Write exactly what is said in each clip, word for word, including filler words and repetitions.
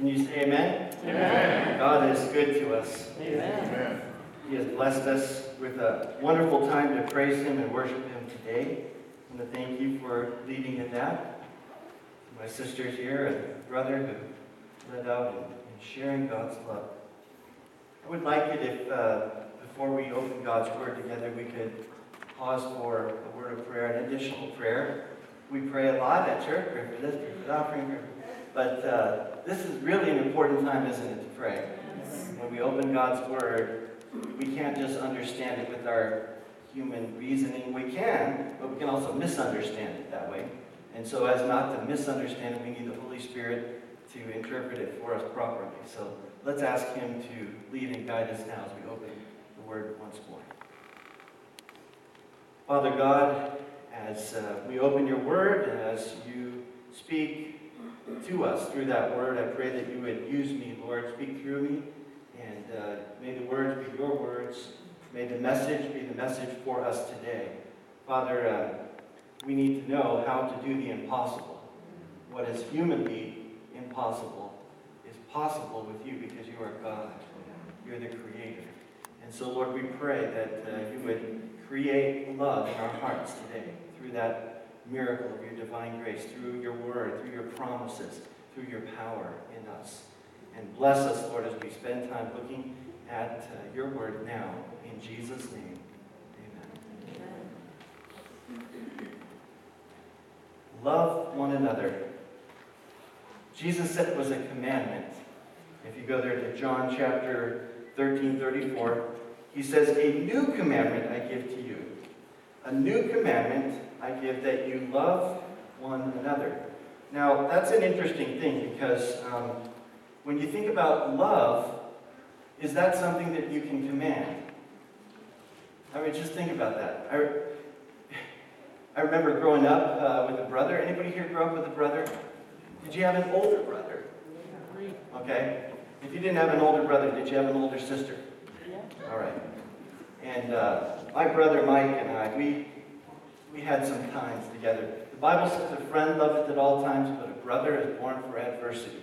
Can you say amen? Amen. God is good to us. Amen. He has blessed us with a wonderful time to praise Him and worship Him today. I want to thank you for leading in that. My sisters here and brother who led out and sharing God's love. I would like it if, uh, before we open God's Word together, we could pause for a word of prayer, an additional prayer. We pray a lot at church, pray for this, pray for that, pray for But uh, this is really an important time, isn't it, to pray? When we open God's Word, we can't just understand it with our human reasoning. We can, but we can also misunderstand it that way. And so as not to misunderstand it, we need the Holy Spirit to interpret it for us properly. So let's ask Him to lead and guide us now as we open the Word once more. Father God, as uh, we open your Word and as you speak to us through that Word, I pray that you would use me, Lord, speak through me, and uh, may the words be your words. May the message be the message for us today. Father, uh, we need to know how to do the impossible. What is humanly impossible is possible with you because you are God. You're the Creator. And so, Lord, we pray that uh, you would create love in our hearts today through that miracle of your divine grace, through your word, through your promises, through your power in us. And bless us, Lord, as we spend time looking at uh, your word now. In Jesus' name, amen. Amen. Love one another. Jesus said it was a commandment. If you go there to John chapter thirteen, thirty-four, he says, "A new commandment I give to you. A new commandment I give, that you love one another." Now, that's an interesting thing because um, when you think about love, is that something that you can command? I mean, just think about that. I, I remember growing up uh, with a brother. Anybody here grow up with a brother? Did you have an older brother? Okay. If you didn't have an older brother, did you have an older sister? All right. And uh, my brother Mike and I, we we had some times together. The Bible says a friend loveth at all times, but a brother is born for adversity.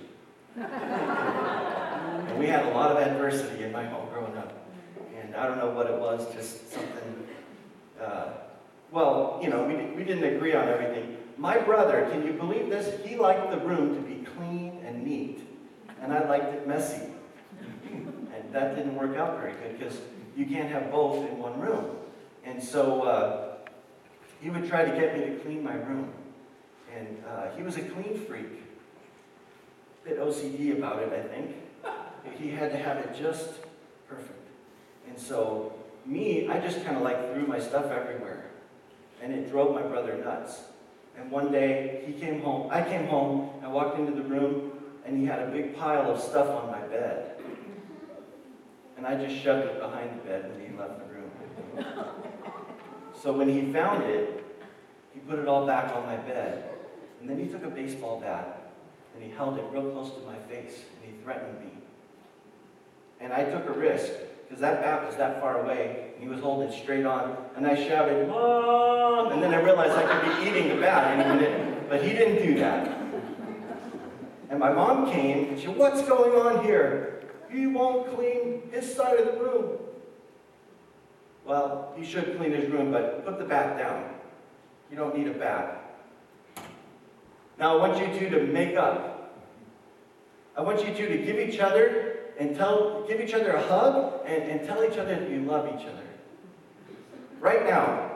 And we had a lot of adversity in my home growing up. And I don't know what it was, just something, uh, well, you know, we, we didn't agree on everything. My brother, can you believe this? He liked the room to be clean and neat, and I liked it messy. And that didn't work out very good because you can't have both in one room. And so uh, he would try to get me to clean my room. And uh, he was a clean freak. A bit O C D about it, I think. He had to have it just perfect. And so me, I just kind of like threw my stuff everywhere. And it drove my brother nuts. And one day, he came home, I came home, I walked into the room, and he had a big pile of stuff on my bed. And I just shoved it behind the bed when he left the room. So when he found it, he put it all back on my bed. And then he took a baseball bat, and he held it real close to my face, and he threatened me. And I took a risk, because that bat was that far away, and he was holding it straight on, and I shouted, "Mom!" And then I realized I could be eating the bat any minute, but he didn't do that. And my mom came, and she said, "What's going on here? He won't clean his side of the room." Well, he should clean his room, but put the bat down. You don't need a bat. Now I want you two to make up. I want you two to give each other and tell, give each other a hug and, and tell each other that you love each other. Right now.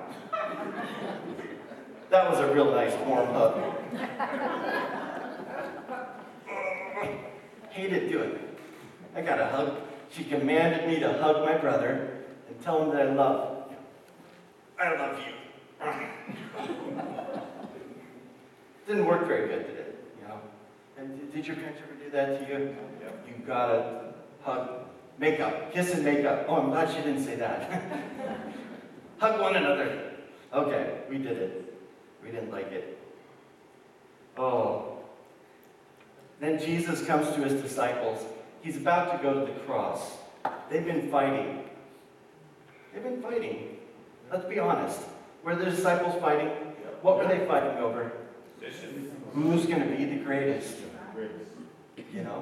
That was a real nice warm hug. Hated doing it. I got a hug. She commanded me to hug my brother and tell him that I love him. I love you. Didn't work very good, did it? You know? And did, did your parents ever do that to you? Yeah. You gotta hug, make up, kiss and make up. Oh, I'm glad she didn't say that. Hug one another. Okay, we did it. We didn't like it. Oh. Then Jesus comes to his disciples. He's about to go to the cross. They've been fighting. They've been fighting. Let's be honest. Were the disciples fighting? What were they fighting over? Who's going to be the greatest? You know?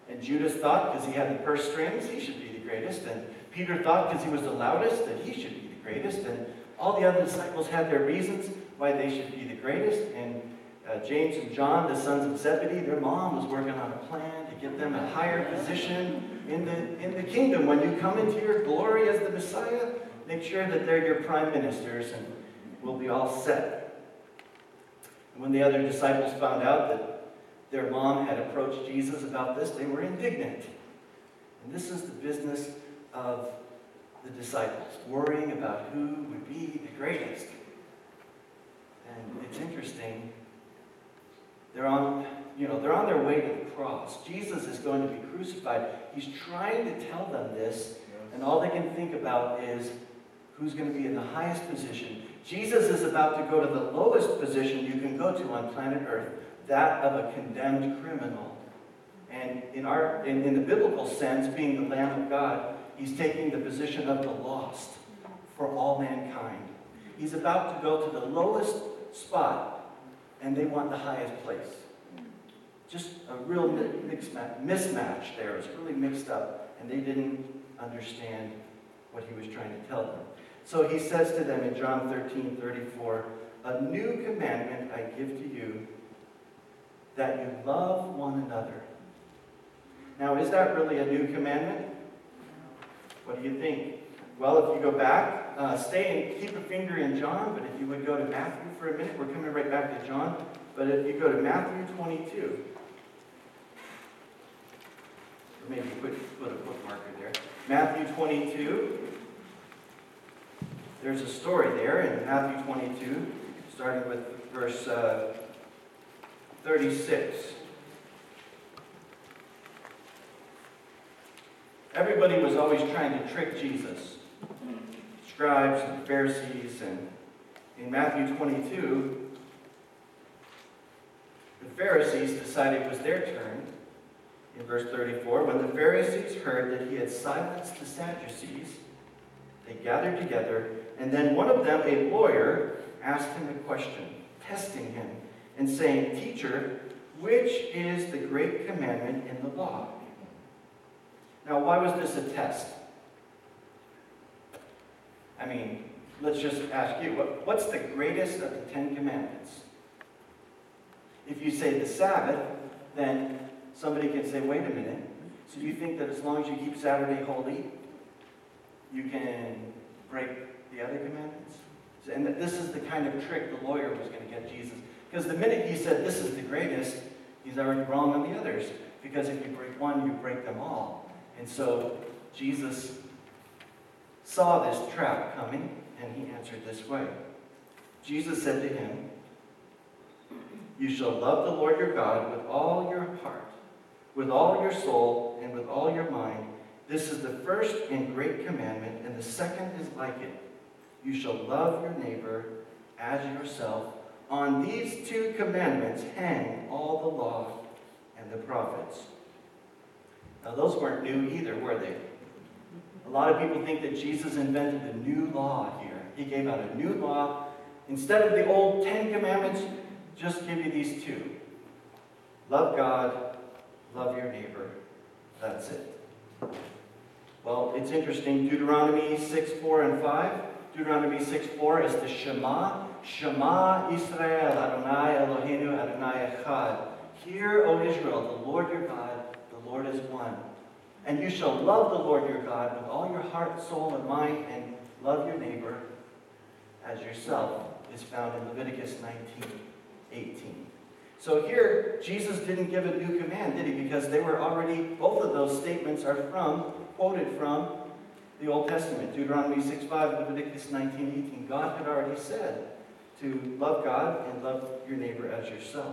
And Judas thought because he had the purse strings, he should be the greatest. And Peter thought because he was the loudest, that he should be the greatest. And all the other disciples had their reasons why they should be the greatest. And uh, James and John, the sons of Zebedee, their mom was working on a plan to get them a higher position in the, in the kingdom. When you come into your glory as the Messiah, make sure that they're your prime ministers and we'll be all set. And when the other disciples found out that their mom had approached Jesus about this, they were indignant. And this is the business of the disciples, worrying about who would be the greatest. And it's interesting. They're on, you know, they're on their way to the cross. Jesus is going to be crucified. He's trying to tell them this, and all they can think about is who's going to be in the highest position. Jesus is about to go to the lowest position you can go to on planet Earth, that of a condemned criminal. And in our, in, in the biblical sense, being the Lamb of God, he's taking the position of the lost for all mankind. He's about to go to the lowest spot, and they want the highest place. Just a real mismatch there. It's really mixed up, and they didn't understand what he was trying to tell them. So he says to them in John thirteen thirty-four, "A new commandment I give to you, that you love one another." Now, is that really a new commandment? What do you think? Well, if you go back, uh, stay and keep a finger in John, but if you would go to Matthew for a minute, we're coming right back to John, but if you go to Matthew twenty-two, or maybe put, put a bookmarker there. Matthew twenty-two, there's a story there in Matthew twenty-two, starting with verse uh, thirty-six. Everybody was always trying to trick Jesus. Scribes and Pharisees, and in Matthew twenty-two, the Pharisees decided it was their turn. In verse thirty-four, when the Pharisees heard that he had silenced the Sadducees, they gathered together, and then one of them, a lawyer, asked him a question, testing him, and saying, "Teacher, which is the great commandment in the law?" Now, why was this a test? I mean, let's just ask you, what, what's the greatest of the Ten Commandments? If you say the Sabbath, then somebody can say, wait a minute, so you think that as long as you keep Saturday holy, you can break the other commandments? And that this is the kind of trick the lawyer was going to get Jesus. Because the minute he said this is the greatest, he's already wrong on the others. Because if you break one, you break them all. And so Jesus saw this trap coming, and he answered this way. Jesus said to him, "You shall love the Lord your God with all your heart, with all your soul, and with all your mind. This is the first and great commandment, and the second is like it. You shall love your neighbor as yourself. On these two commandments hang all the law and the prophets." Now, those weren't new either, were they? A lot of people think that Jesus invented a new law here. He gave out a new law. Instead of the old Ten Commandments, just give you these two. Love God, love your neighbor. That's it. Well, it's interesting. Deuteronomy six, four, and five. Deuteronomy six, four is the Shema. Shema Israel, Adonai Eloheinu, Adonai Echad. Hear, O Israel, the Lord your God, the Lord is one. And you shall love the Lord your God with all your heart, soul, and mind, and love your neighbor as yourself, is found in Leviticus nineteen, eighteen. So here, Jesus didn't give a new command, did he? Because they were already, both of those statements are from, quoted from the Old Testament. Deuteronomy six, five, Leviticus nineteen, eighteen. God had already said to love God and love your neighbor as yourself.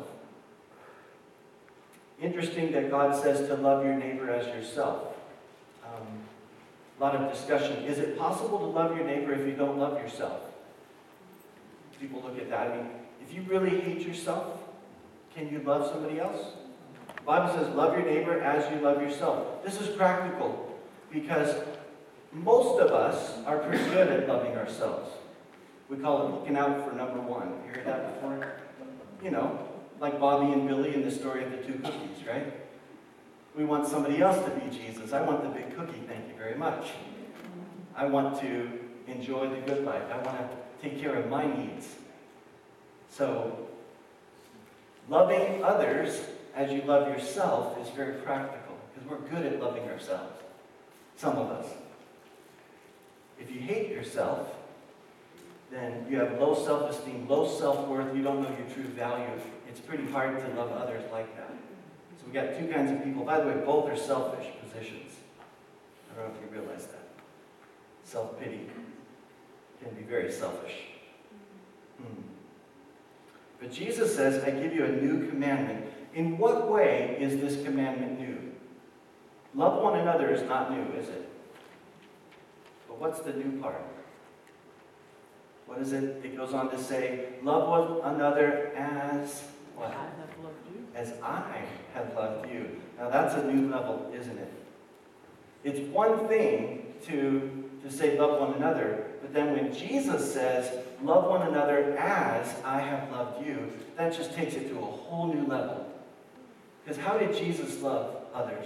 Interesting that God says to love your neighbor as yourself. Um, a lot of discussion. Is it possible to love your neighbor if you don't love yourself? People look at that. I mean, if you really hate yourself, can you love somebody else? The Bible says love your neighbor as you love yourself. This is practical because most of us are pretty good at loving ourselves. We call it looking out for number one. You heard that before? You know, like Bobby and Billy in the story of the two cookies, right? We want somebody else to be Jesus. I want the big cookie, thank you very much. I want to enjoy the good life. I want to take care of my needs. So, loving others as you love yourself is very practical, because we're good at loving ourselves. Some of us. If you hate yourself, then you have low self-esteem, low self-worth, you don't know your true value. It's pretty hard to love others like that. So we got two kinds of people. By the way, both are selfish positions. I don't know if you realize that. Self-pity can be very selfish. Hmm. But Jesus says, I give you a new commandment. In what way is this commandment new? Love one another is not new, is it? But what's the new part? What is it? It goes on to say, love one another as what? I have loved you. As I have loved you. Now that's a new level, isn't it? It's one thing to, to say love one another, but then when Jesus says, love one another as I have loved you, that just takes it to a whole new level. Because how did Jesus love others?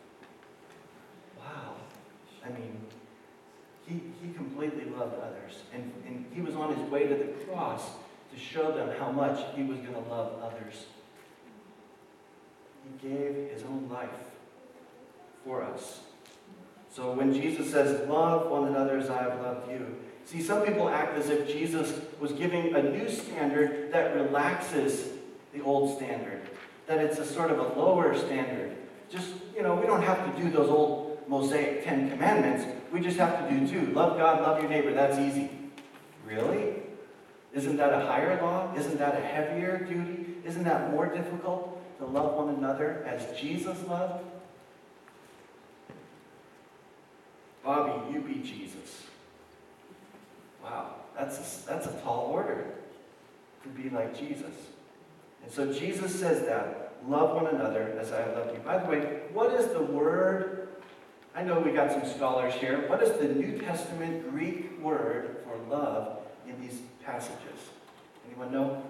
Wow. I mean, he, he completely loved others. And, and he was on his way to the cross to show them how much he was going to love others. He gave his own life for us. So when Jesus says, love one another as I have loved you, see, some people act as if Jesus was giving a new standard that relaxes the old standard. That it's a sort of a lower standard. Just, you know, we don't have to do those old Mosaic Ten Commandments. We just have to do two. Love God, love your neighbor. That's easy. Really? Isn't that a higher law? Isn't that a heavier duty? Isn't that more difficult to love one another as Jesus loved? Bobby, you be Jesus. Wow, that's a, that's a tall order to be like Jesus. And so Jesus says that, love one another as I have loved you. By the way, what is the word? I know we got some scholars here. What is the New Testament Greek word for love in these passages? Anyone know?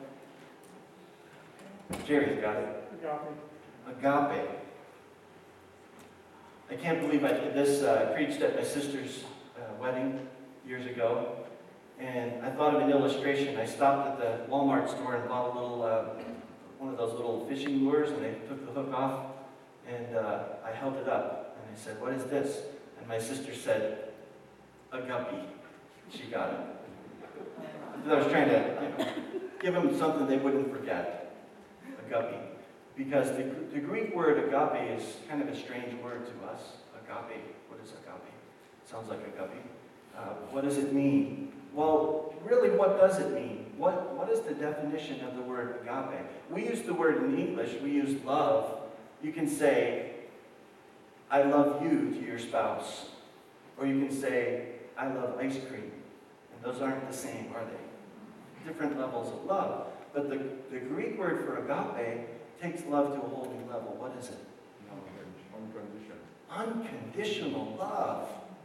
Jerry's got it. Agape. Agape. I can't believe I did this. Uh, I preached at my sister's uh, wedding years ago. And I thought of an illustration. I stopped at the Walmart store and bought a little, uh, one of those little fishing lures, and they took the hook off, and uh, I held it up, and I said, what is this? And my sister said, a guppy. She got it. I was trying to, you know, give them something they wouldn't forget. A guppy. Because the, the Greek word agape is kind of a strange word to us. Agape. What is agape? Sounds like a guppy. Uh, what does it mean? Well, really, what does it mean? What, what is the definition of the word agape? We use the word in English, we use love. You can say, I love you to your spouse. Or you can say, I love ice cream. And those aren't the same, are they? Different levels of love. But the, the Greek word for agape takes love to a whole new level. What is it? Unconditional. Unconditional love.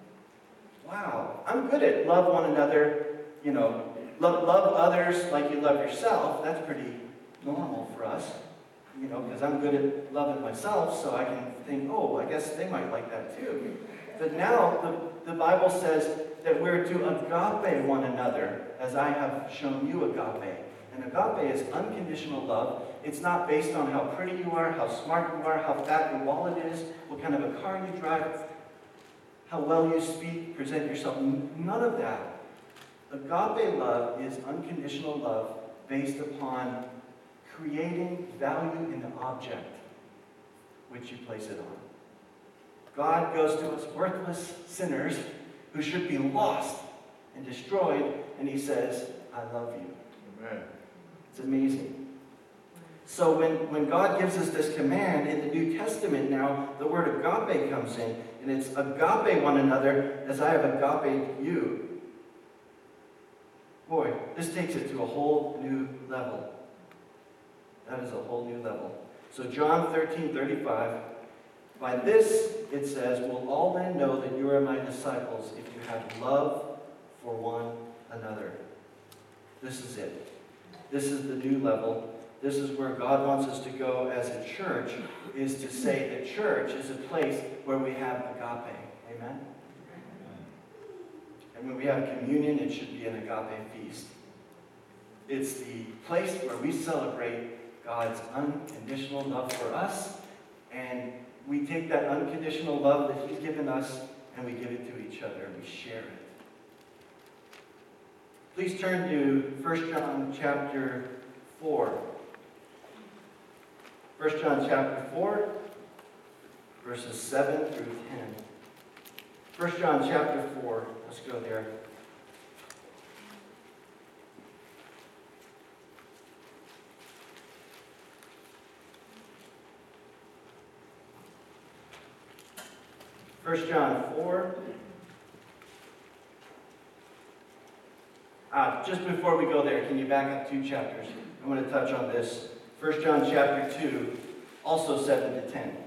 Wow, I'm good at love one another, you know, love, love others like you love yourself. That's pretty normal for us, you know, because I'm good at loving myself, so I can think, oh, I guess they might like that too. But now the, the Bible says that we're to agape one another as I have shown you agape. And agape is unconditional love. It's not based on how pretty you are, how smart you are, how fat your wallet is, what kind of a car you drive, how well you speak, present yourself. None of that. Agape love is unconditional love based upon creating value in the object which you place it on. God goes to us worthless sinners who should be lost and destroyed, and he says, I love you. Amen. It's amazing. So when, when God gives us this command in the New Testament now, the word agape comes in, and it's agape one another as I have agape you. Boy, this takes it to a whole new level. That is a whole new level. So John thirteen thirty-five, by this, it says, will all men know that you are my disciples if you have love for one another. This is it. This is the new level. this is where God wants us to go as a church, is to say that church is a place where we have agape. Amen? And when we have communion, it should be an agape feast. It's the place where we celebrate God's unconditional love for us, and we take that unconditional love that He's given us and we give it to each other and we share it. Please turn to First John chapter four. First John chapter four, verses seven through ten. First John chapter four, let's go there. First John four. Ah, just before we go there, can you back up two chapters? I want to touch on this. First John chapter two, also seven to ten.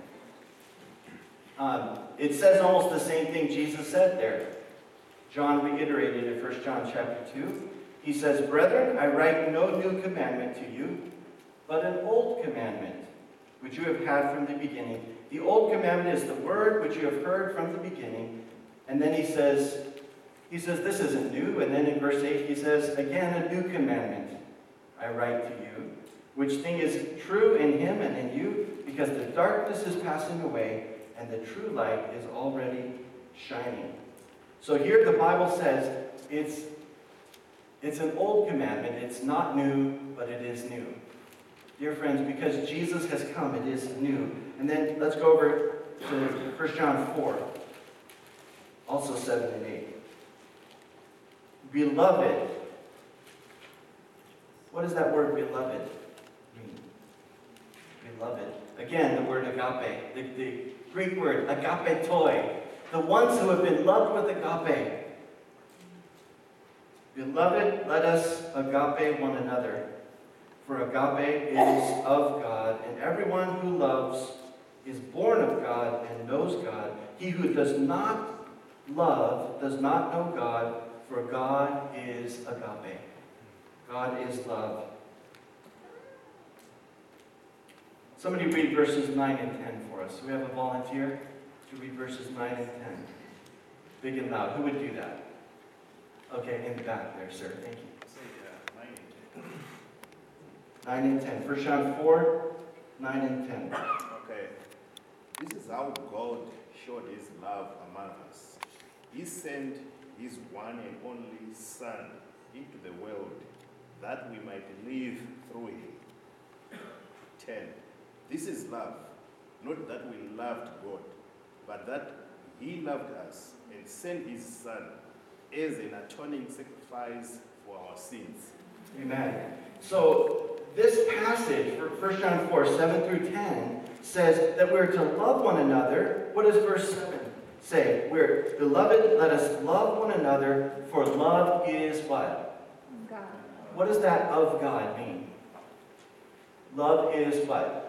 Um, it says almost the same thing Jesus said there. John reiterated in First John chapter two. He says, "Brethren, I write no new commandment to you, but an old commandment, which you have had from the beginning. The old commandment is the word which you have heard from the beginning." And then he says, he says, this isn't new. And then in verse eight, he says, "Again, a new commandment I write to you, which thing is true in him and in you, because the darkness is passing away, and the true light is already shining." So here the Bible says it's, it's an old commandment. It's not new, but it is new. Dear friends, because Jesus has come, it is new. And then let's go over to First John four, also seven and eight. Beloved. What does that word beloved mean? Beloved. Again, the word agape. The, the Greek word agapetoi. The ones who have been loved with agape. Beloved, let us agape one another. For agape is of God, and everyone who loves is born of God and knows God. He who does not love does not know God, for God is agape. God is love. Somebody read verses nine and ten for us. Do we have a volunteer to read verses nine and ten? Big and loud. Who would do that? Okay, in the back there, sir. Thank you. nine and ten. First John four, nine and ten. Okay. This is how God showed his love among us. He sent his one and only Son into the world that we might live through him. ten. This is love. Not that we loved God, but that he loved us and sent his Son as an atoning sacrifice for our sins. Amen. So this passage, First John four, seven through ten, says that we're to love one another. What does verse seven say? We're, beloved, let us love one another, for love is what? God. What does that of God mean? Love is what?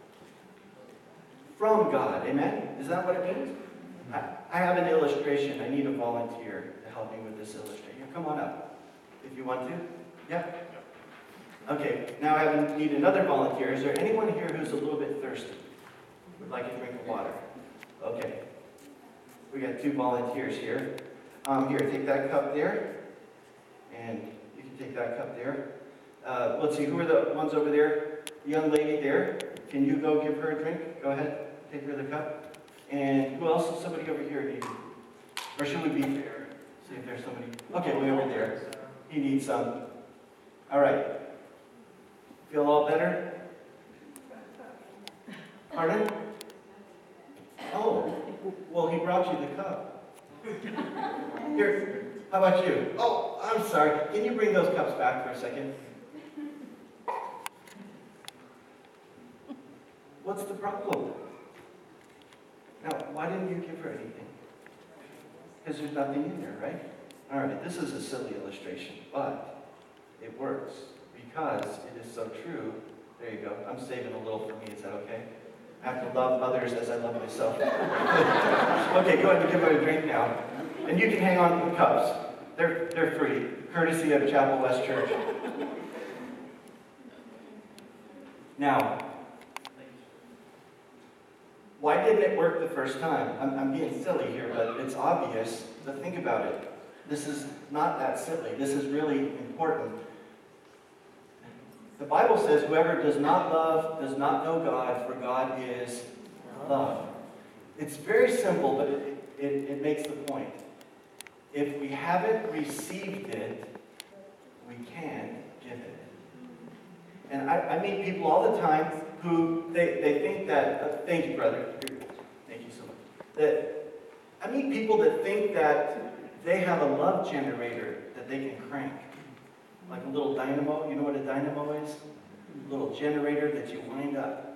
From God. Amen? Is that what it means? I, I have an illustration. I need a volunteer to help me with this illustration. Here, come on up if you want to. Yeah? Okay, now I have, need another volunteer. Is there anyone here who's a little bit thirsty? Would like a drink of water? Okay. We got two volunteers here. Um, here, take that cup there. And you can take that cup there. Uh, let's see, who are the ones over there? The young lady there. Can you go give her a drink? Go ahead. Take her the cup. And who else? Somebody over here need. Or should we be fair? See if there's somebody. Okay, way over there. He needs some. All right. Feel all better? Pardon? Oh, well, he brought you the cup. Here, how about you? Oh, I'm sorry. Can you bring those cups back for a second? What's the problem? Now, why didn't you give her anything? Because there's nothing in there, right? All right, this is a silly illustration, but it works because it is so true. There you go. I'm saving a little for me. Is that okay? I have to love others as I love myself. Okay, go ahead and give her a drink now. And you can hang on to the cups. They're, they're free, courtesy of Chapel West Church. Now, why didn't it work the first time? I'm, I'm being silly here, but it's obvious. But think about it. This is not that silly. This is really important. The Bible says, whoever does not love does not know God, for God is love. It's very simple, but it, it, it makes the point. If we haven't received it, we can give it. And I, I meet people all the time who, they, they think that, uh, thank you, brother. Thank you so much. That, I meet people that think that they have a love generator that they can crank. Like a little dynamo. You know what a dynamo is? A little generator that you wind up.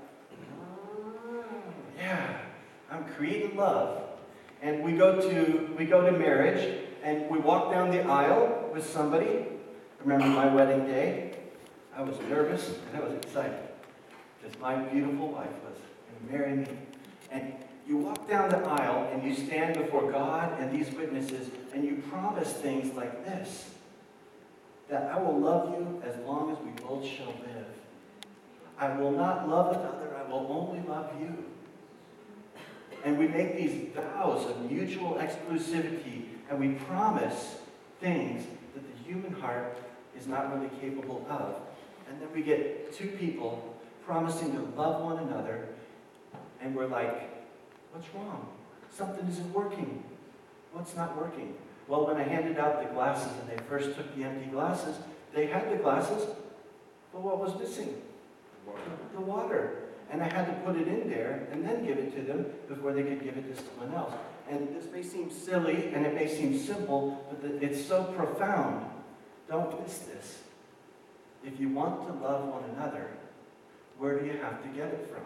Yeah, I'm creating love. And we go to we go to marriage, and we walk down the aisle with somebody. I remember my wedding day. I was nervous and I was excited because my beautiful wife was going to marry me. And you walk down the aisle and you stand before God and these witnesses, and you promise things like this: that I will love you as long as we both shall live. I will not love another, I will only love you. And we make these vows of mutual exclusivity, and we promise things that the human heart is not really capable of. And then we get two people promising to love one another, and we're like, what's wrong? Something isn't working. What's not working? Well, when I handed out the glasses and they first took the empty glasses, they had the glasses, but what was missing? The water. And I had to put it in there and then give it to them before they could give it to someone else. And this may seem silly and it may seem simple, but it's so profound. Don't miss this. If you want to love one another, where do you have to get it from?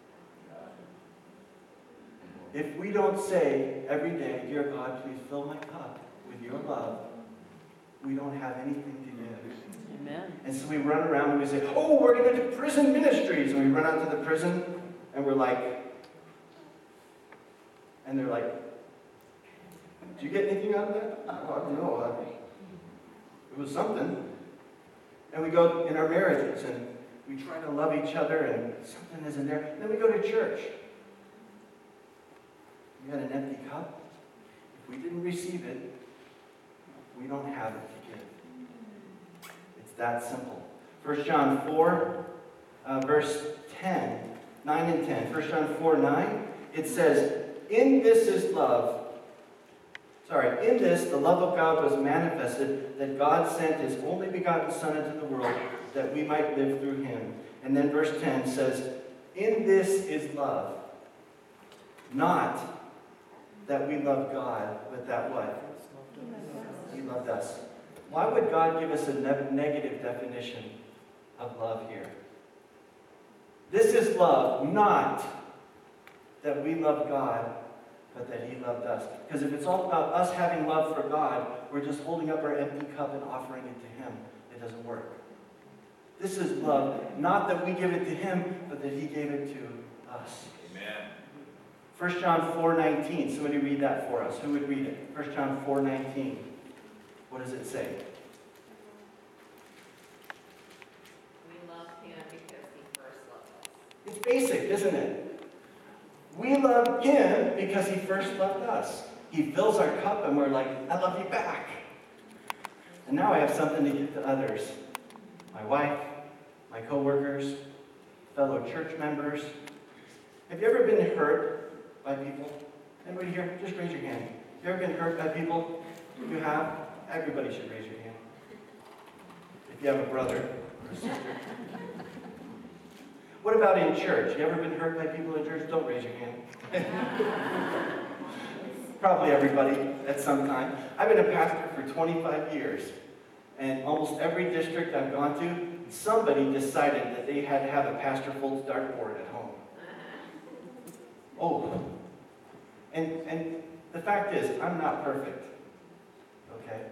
If we don't say every day, dear God, please fill my cup with your love, we don't have anything to give. Amen. And so we run around and we say, oh, we're going to do prison ministries. And we run out to the prison and we're like, and they're like, did you get anything out of that? Oh, I don't know. It was something. And we go in our marriages and we try to love each other and something isn't there. And then we go to church. We got an empty cup. If we didn't receive it, we don't have it to give. It's that simple. First John four, uh, verse ten, nine and ten. First John four, nine, it says, in this is love. Sorry, in this the love of God was manifested, that God sent his only begotten Son into the world, that we might live through him. And then verse ten says, in this is love. Not that we love God, but that what? He loved us. Why would God give us a ne- negative definition of love here? This is love, not that we love God, but that he loved us. Because if it's all about us having love for God, we're just holding up our empty cup and offering it to him. It doesn't work. This is love, not that we give it to him, but that he gave it to us. Amen. First John four nineteen. Somebody read that for us. Who would read it? First John four nineteen. What does it say? We love him because he first loved us. It's basic, isn't it? We love him because he first loved us. He fills our cup and we're like, I love you back. And now I have something to give to others. My wife, my co-workers, fellow church members. Have you ever been hurt by people? Anybody here? Just raise your hand. You ever been hurt by people? You have? Everybody should raise your hand. If you have a brother or a sister. What about in church? You ever been hurt by people in church? Don't raise your hand. Probably everybody at some time. I've been a pastor for twenty-five years. And almost every district I've gone to, somebody decided that they had to have a Pastor Foltz dartboard at home. Oh. And, and the fact is, I'm not perfect. Okay?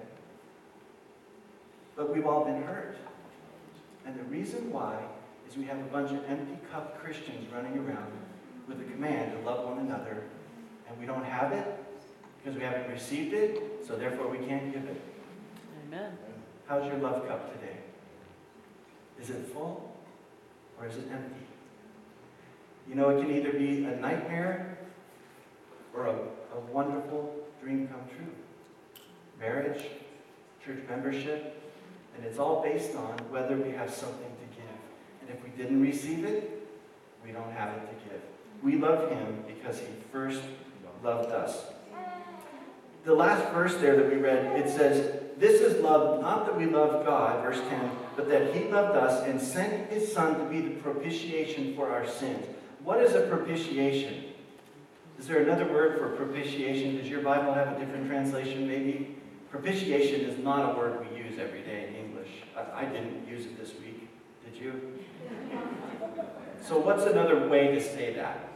But we've all been hurt. And the reason why is we have a bunch of empty cup Christians running around with a command to love one another, and we don't have it because we haven't received it, so therefore we can't give it. Amen. How's your love cup today? Is it full? or is it empty? You know, it can either be a nightmare or a, a wonderful dream come true. Marriage, church membership, and it's all based on whether we have something to give. And if we didn't receive it, we don't have it to give. We love him because he first loved us. The last verse there that we read, it says, this is love, not that we love God, verse ten, but that he loved us and sent his son to be the propitiation for our sins. What is a propitiation? Is there another word for propitiation? Does your Bible have a different translation maybe? Propitiation is not a word we use every day in English. I, I didn't use it this week. Did you? So what's another way to say that?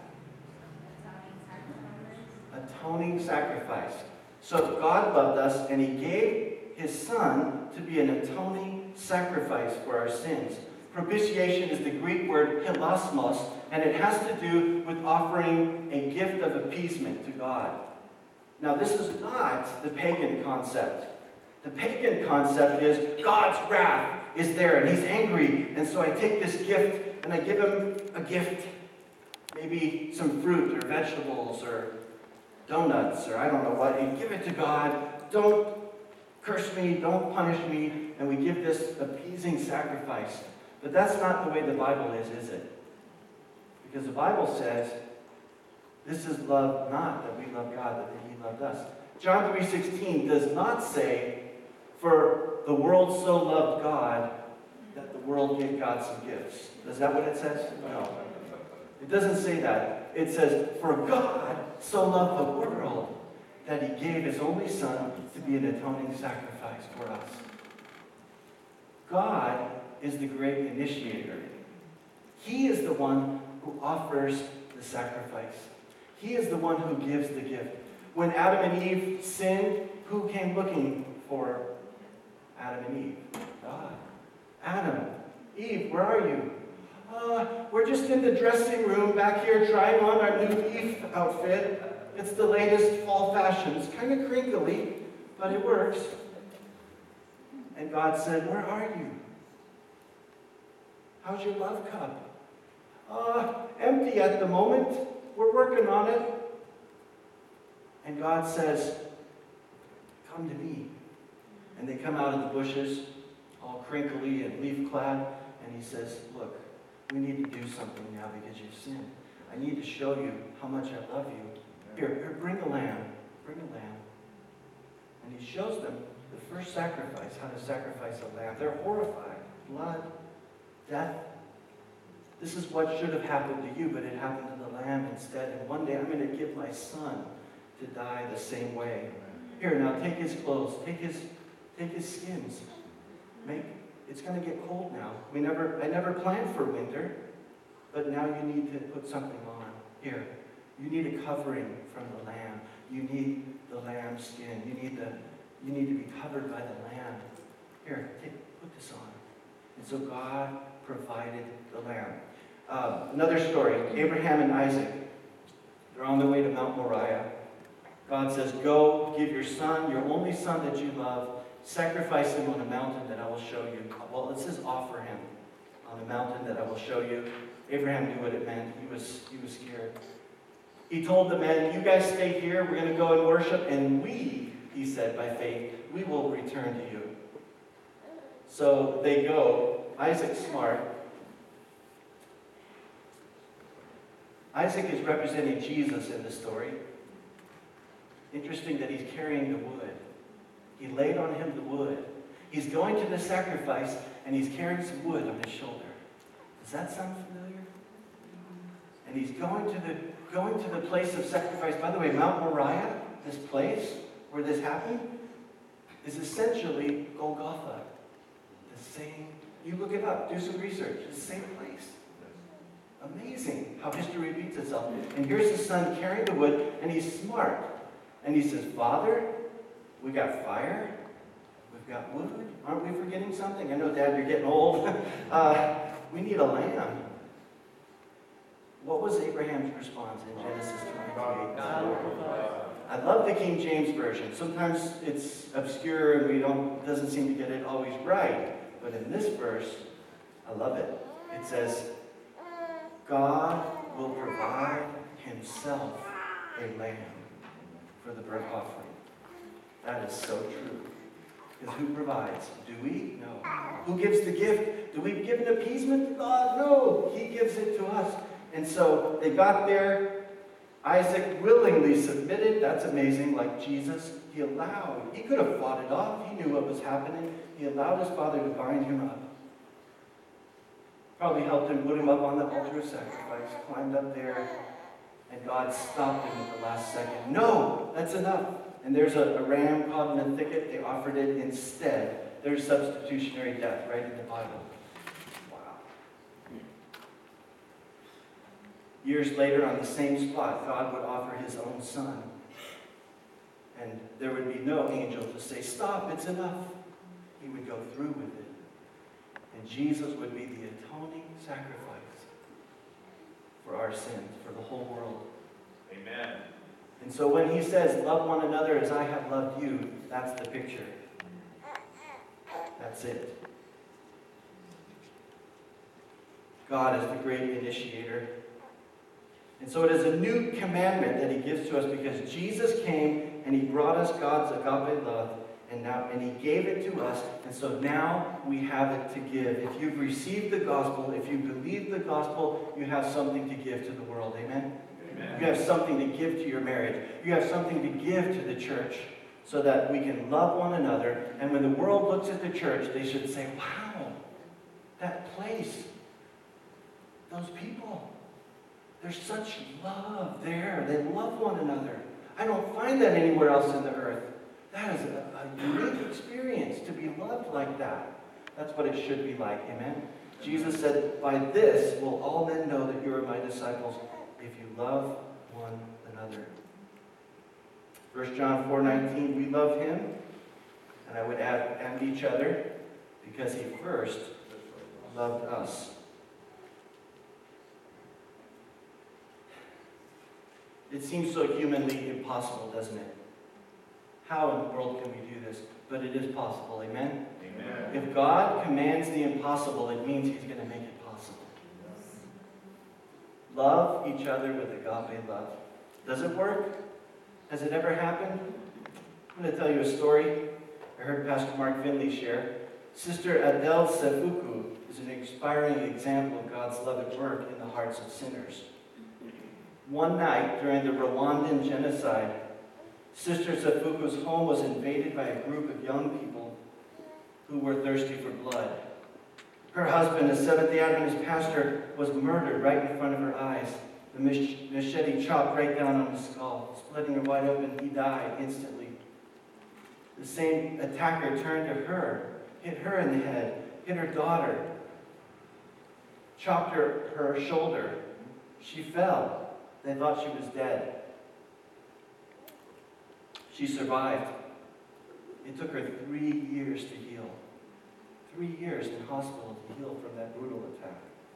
Atoning sacrifice. So God loved us and he gave his son to be an atoning sacrifice for our sins. Propitiation is the Greek word hilasmos, and it has to do with offering a gift of appeasement to God. Now, this is not the pagan concept. The pagan concept is God's wrath is there, and he's angry, and so I take this gift, and I give him a gift. Maybe some fruit, or vegetables, or donuts, or I don't know what, and give it to God. Don't curse me, don't punish me, and we give this appeasing sacrifice. But that's not the way the Bible is, is it? Because the Bible says, this is love not that we love God, but that he loved us. John three sixteen does not say, for the world so loved God that the world gave God some gifts. Is that what it says? No. It doesn't say that. It says, for God so loved the world that he gave his only son to be an atoning sacrifice for us. God is the great initiator. He is the one who offers the sacrifice. He is the one who gives the gift. When Adam and Eve sinned, who came looking for Adam and Eve? God. Adam, Eve, where are you? Uh, we're just in the dressing room back here trying on our new Eve outfit. It's the latest fall fashion. It's kind of crinkly, but it works. And God said, where are you? How's your love cup? Uh, empty at the moment. We're working on it. And God says, come to me. And they come out of the bushes, all crinkly and leaf-clad, and he says, look, we need to do something now because you've sinned. I need to show you how much I love you. Here, here, bring a lamb. Bring a lamb. And he shows them the first sacrifice, how to sacrifice a lamb. They're horrified. Blood, death. This is what should have happened to you, but it happened to the lamb instead. And one day I'm going to give my son to die the same way. Here, now take his clothes. Take his, take his skins. Make, it's going to get cold now. We never, I never planned for winter, but now you need to put something on. Here, you need a covering from the lamb. You need the lamb's skin. You need the, you need to be covered by the lamb. Here, take, put this on. And so God provided the lamb. Uh, another story, Abraham and Isaac. They're on their way to Mount Moriah. God says, go, give your son, your only son that you love, sacrifice him on a mountain that I will show you. Well, it says offer him on a mountain that I will show you. Abraham knew what it meant. He was, he was scared. He told the men, you guys stay here. We're going to go and worship. And we, he said, by faith, we will return to you. So they go. Isaac's smart. Isaac is representing Jesus in this story. Interesting that he's carrying the wood. He laid on him the wood. He's going to the sacrifice, and he's carrying some wood on his shoulder. Does that sound familiar? And he's going to the going to the place of sacrifice. By the way, Mount Moriah, this place where this happened, is essentially Golgotha. The same. You look it up. Do some research. The same place. Amazing how history repeats itself. And here's his son carrying the wood, and he's smart. And he says, Father, we got fire. We've got wood. Aren't we forgetting something? I know, Dad, you're getting old. uh, we need a lamb. What was Abraham's response in Genesis twenty-three? I love the King James Version. Sometimes it's obscure and we don't doesn't seem to get it always right. But in this verse, I love it. It says, God will provide himself a lamb for the burnt offering. That is so true. Because who provides? Do we? No. Who gives the gift? Do we give an appeasement to God? No. He gives it to us. And so they got there. Isaac willingly submitted. That's amazing. Like Jesus, he allowed. He could have fought it off. He knew what was happening. He allowed his father to bind him up. Probably helped him put him up on the altar of sacrifice. Climbed up there. And God stopped him at the last second. No, that's enough. And there's a, a ram caught in a thicket. They offered it instead. There's substitutionary death right in the Bible. Wow. Years later, on the same spot, God would offer his own son. And there would be no angel to say, stop, it's enough. He would go through with it. And Jesus would be the atoning sacrifice for our sins, for the whole world. Amen. And so when he says, love one another as I have loved you, that's the picture. That's it. God is the great initiator. And so it is a new commandment that he gives to us because Jesus came and he brought us God's agape love and now and he gave it to us. And so now we have it to give. If you've received the gospel, if you believe the gospel, you have something to give to the world. Amen? Amen. You have something to give to your marriage. You have something to give to the church so that we can love one another. And when the world looks at the church, they should say, wow, that place, those people, there's such love there. They love one another. I don't find that anywhere else in the earth. That is a, a unique experience to be loved like that. That's what it should be like. Amen? Jesus said, by this will all men know that you are my disciples, if you love one another. First John four nineteen, we love him, and I would add, and each other, because he first loved us. It seems so humanly impossible, doesn't it? How in the world can we do this? But it is possible, amen? Amen. If God commands the impossible, it means he's going to make it possible. Love each other with agape love. Does it work? Has it ever happened? I'm going to tell you a story I heard Pastor Mark Finley share. Sister Adele Sefuku is an inspiring example of God's love at work in the hearts of sinners. One night during the Rwandan genocide, Sister Sefuku's home was invaded by a group of young people who were thirsty for blood. Her husband, a Seventh-day Adventist pastor, was murdered right in front of her eyes. The machete chopped right down on his skull, splitting her wide open. He died instantly. The same attacker turned to her, hit her in the head, hit her daughter, chopped her, her shoulder. She fell. They thought she was dead. She survived. It took her three years to heal. Three years in hospital to heal from that brutal attack.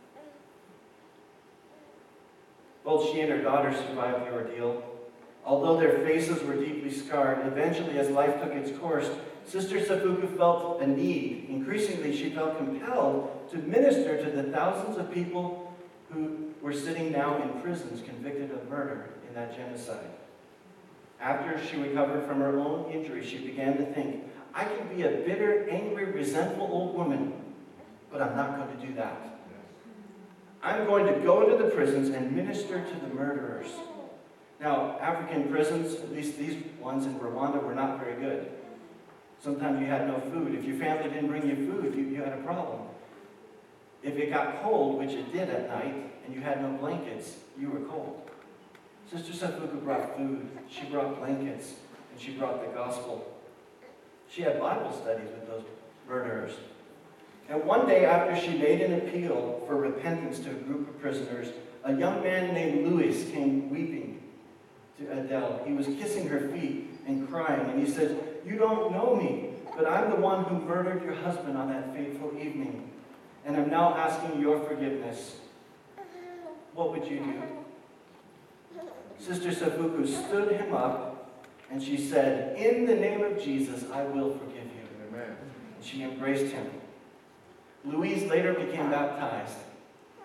Both she and her daughter survived the ordeal. Although their faces were deeply scarred, eventually as life took its course, Sister Sefuku felt a need. Increasingly, she felt compelled to minister to the thousands of people who were sitting now in prisons convicted of murder in that genocide. After she recovered from her own injury, she began to think, I can be a bitter, angry, resentful old woman, but I'm not going to do that. I'm going to go into the prisons and minister to the murderers. Now, African prisons, at least these ones in Rwanda, were not very good. Sometimes you had no food. If your family didn't bring you food, you, you had a problem. If it got cold, which it did at night, and you had no blankets, you were cold. Sister Sefuku brought food, she brought blankets, and she brought the gospel. She had Bible studies with those murderers. And one day after she made an appeal for repentance to a group of prisoners, a young man named Louis came weeping to Adele. He was kissing her feet and crying, and he said, you don't know me, but I'm the one who murdered your husband on that fateful evening, and I'm now asking your forgiveness. What would you do? Sister Sefuku stood him up, and she said, in the name of Jesus, I will forgive you. Amen. And she embraced him. Louise later became baptized.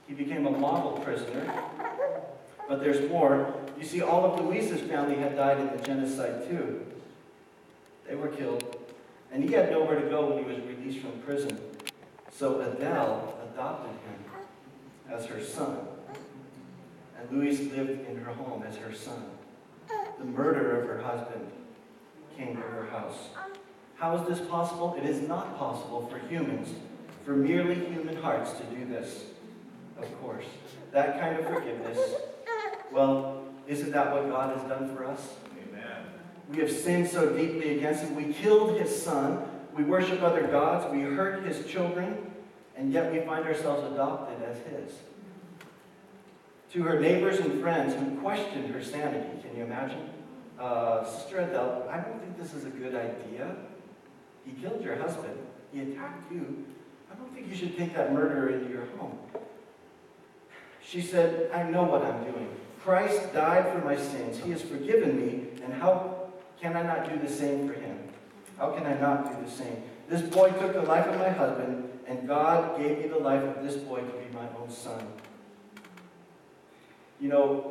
He became a model prisoner. But there's more. You see, all of Luis's family had died in the genocide too. They were killed. And he had nowhere to go when he was released from prison. So Adele adopted him as her son. And Luis lived in her home as her son. The murder of her husband came to her house. How is this possible? It is not possible for humans, for merely human hearts to do this. Of course. That kind of forgiveness, well, isn't that what God has done for us? Amen. We have sinned so deeply against him. We killed his son. We worship other gods. We hurt his children. And yet we find ourselves adopted as his. To her neighbors and friends who questioned her sanity, can you imagine? Uh, Sister Adele, I don't think this is a good idea. He killed your husband. He attacked you. I don't think you should take that murderer into your home. She said, I know what I'm doing. Christ died for my sins. He has forgiven me. And how can I not do the same for him? How can I not do the same? This boy took the life of my husband, and God gave me the life of this boy to be my own son. You know,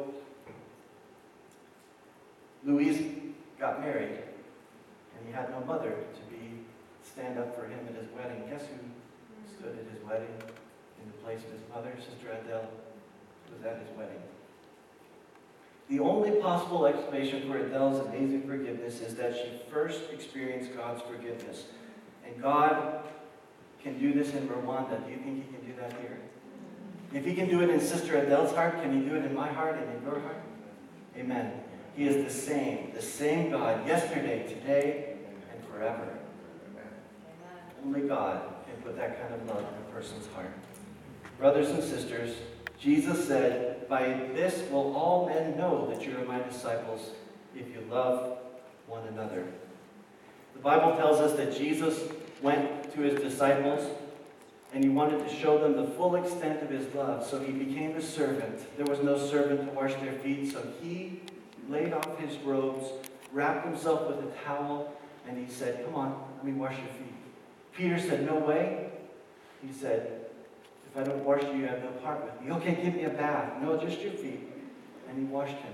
Luis got married, and he had no mother to be stand up for him at his wedding. Guess who stood at his wedding in the place of his mother? Sister Adele was at his wedding. The only possible explanation for Adele's amazing forgiveness is that she first experienced God's forgiveness. And God can do this in Rwanda. Do you think he can do that here? If he can do it in Sister Adele's heart, can he do it in my heart and in your heart? Amen. He is the same, the same God yesterday, today, and forever. Only God can put that kind of love in a person's heart. Brothers and sisters, Jesus said, by this will all men know that you are my disciples, if you love one another. The Bible tells us that Jesus went to his disciples and he wanted to show them the full extent of his love. So he became a servant. There was no servant to wash their feet, so he laid off his robes, wrapped himself with a towel, and he said, come on, let me wash your feet. Peter said, no way. He said, if I don't wash you, you have no part with me. Okay, give me a bath. No, just your feet. And he washed him.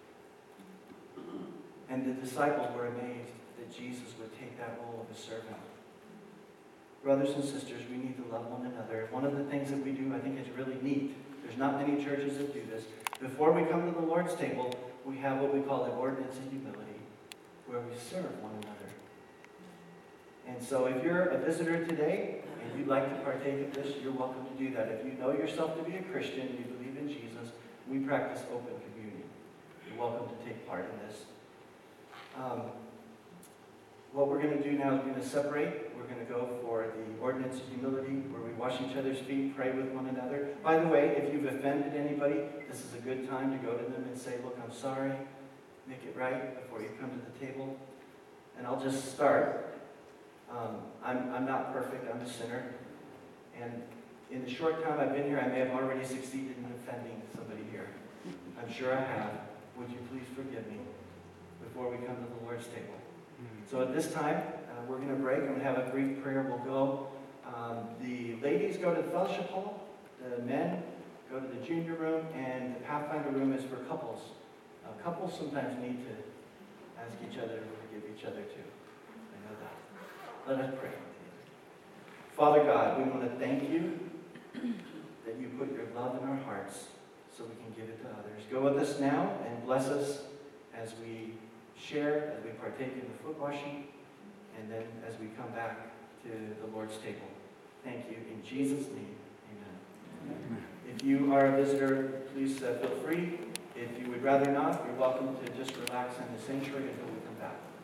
And the disciples were amazed that Jesus would take that role of a servant. Brothers and sisters, we need to love one another. One of the things that we do, I think, is really neat. There's not many churches that do this. Before we come to the Lord's table, we have what we call the ordinance of humility, where we serve one another. And so if you're a visitor today and you'd like to partake of this, you're welcome to do that. If you know yourself to be a Christian and you believe in Jesus, we practice open communion. You're welcome to take part in this. Um, what we're going to do now is we're going to separate. We're going to go for the ordinance of humility, where we wash each other's feet, pray with one another. By the way, if you've offended anybody, this is a good time to go to them and say, look, I'm sorry. Make it right before you come to the table. And I'll just start. Um, I'm, I'm not perfect. I'm a sinner. And in the short time I've been here, I may have already succeeded in offending somebody here. I'm sure I have. Would you please forgive me before we come to the Lord's table? So at this time, uh, we're going to break. I'm going to have a brief prayer. We'll go. Um, the ladies go to the fellowship hall. The men go to the junior room. And the Pathfinder room is for couples. Uh, couples sometimes need to ask each other to forgive each other too. I know that. Let us pray. Father God, we want to thank you that you put your love in our hearts so we can give it to others. Go with us now and bless us as we share, as we partake in the foot washing, and then as we come back to the Lord's table. Thank you. In Jesus' name, amen. Amen. If you are a visitor, please uh, feel free. If you would rather not, you're welcome to just relax in the sanctuary until we come back.